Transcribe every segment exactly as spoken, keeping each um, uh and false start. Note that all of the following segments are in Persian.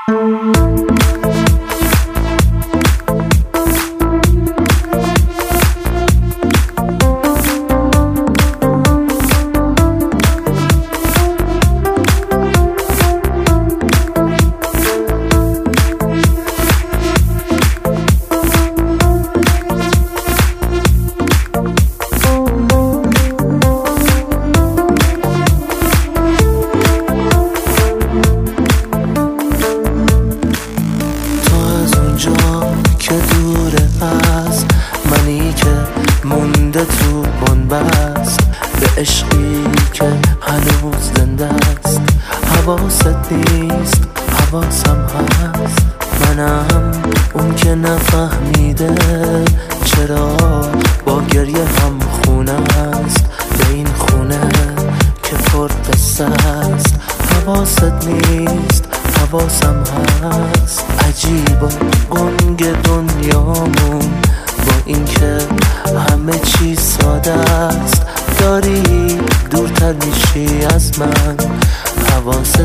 که دوره از منی که مونده تو بنبست، به عشقی که هنوز زنده است. حواست نیست حواسم هست، منم اون که نفهمیده چرا با گریه هم خونه است. به این خونه که پر قصه است. حواست نیست حواسم هست، عجیبا گنگ دنیامون با این که همه چی ساده است. داری دورتر میشی از من، حواست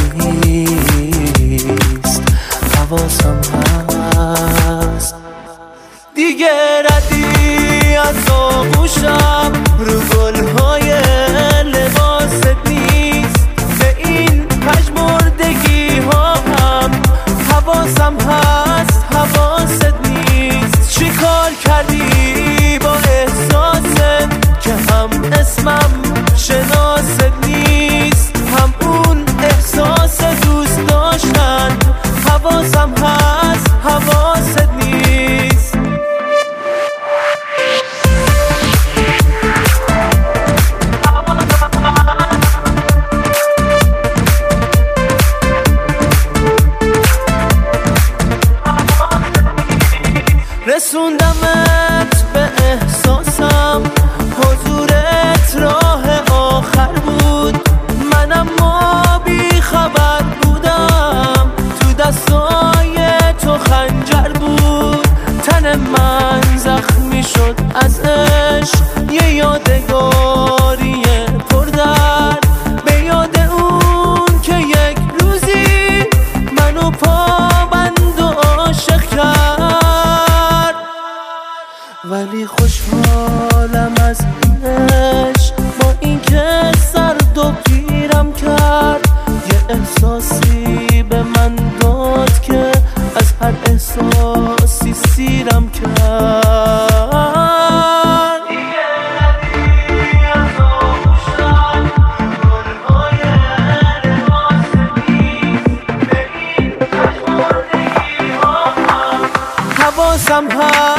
نیست حواسم هست. دیگه ردی از آغوشم رو گلهای لباست نیست. به این پژمردگی ها هم حواسم هست، حواست نیست. چی کار کردی با احساست که هم اسمم شناست نیست، هم اون احساس دوست داشتن. حواسم هست حواست نیست. رسوندمت به احساسم، حضورت راه آخر بود. منم ما بی خبر بودم، تو دستای تو خنجر بود. تن من زخمی شد از عشق، یه یادگاری پردرد. به یاد اون که یک روزی منو پابند و عاشق کرد. ولی خوشحالم از این عشق، با این که سرد و پیرم کرد. یه احساسی به من داد که از هر احساسی سیرم کرد. حواسم هست